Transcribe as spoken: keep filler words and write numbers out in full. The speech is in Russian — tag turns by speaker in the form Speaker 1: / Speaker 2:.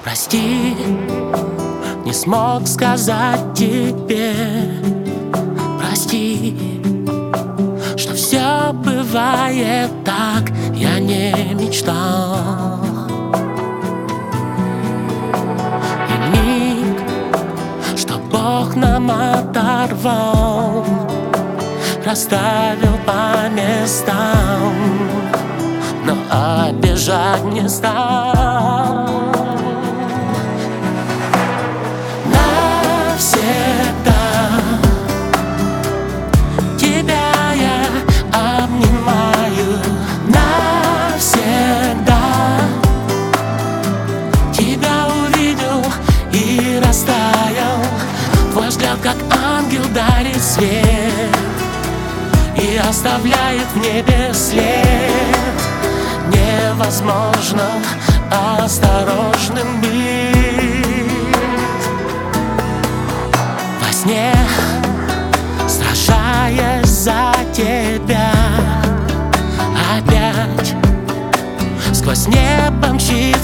Speaker 1: Прости, не смог сказать тебе. Прости, что все бывает так, я не мечтал. И миг, что Бог нам оторвал, расставил по местам, но обижать не стал. Навсегда тебя я обнимаю. Навсегда тебя увидел и растаял. Твой взгляд, как ангел, дарит свет и оставляет в небе след. Невозможно осторожным быть. Во сне, сражаясь за тебя, опять сквозь небо мчится